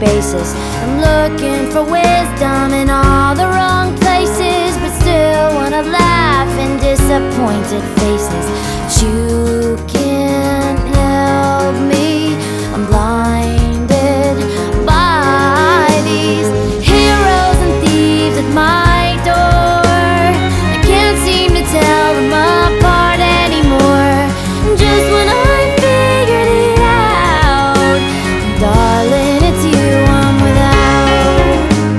basis. I'm looking for wisdom in all the wrong places, but still wanna laugh in disappointed faces. But you can't help me, I'm blinded by these heroes and thieves at my door. I can't seem to tell them apart anymore. Just when I figured it out, darling, it's you I'm without.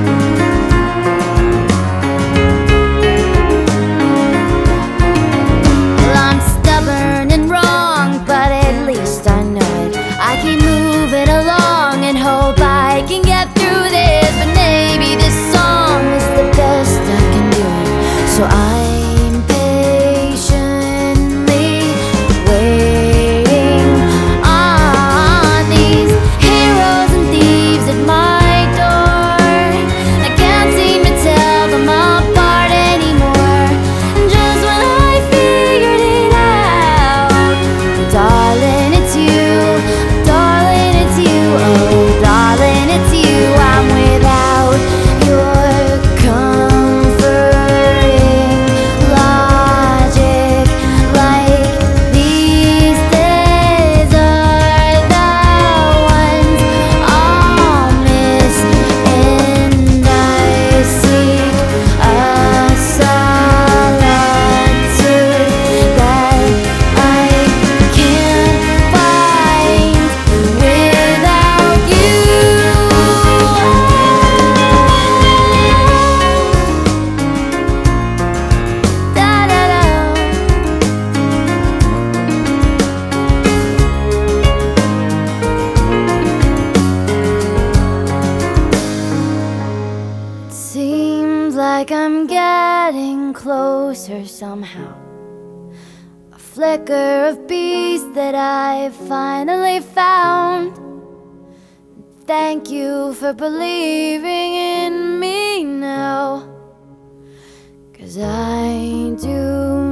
Well, I'm stubborn and wrong, but at least I know it. I keep moving along and hope I can get through this, but maybe this song is the best I can do it. So I'm patiently waiting on these heroes and thieves at my door. I can't seem to tell them apart anymore. Just when I figured it out, darling, it's you, darling, it's you, oh darling, it's you I'm without. Your comforting logic, like these days are the ones I'll miss, and I seek a solitude that I can't find without you. Da da da. Seems like I'm getting closer somehow. A flicker of peace that I finally found. Thank you for believing in me now, 'cause I do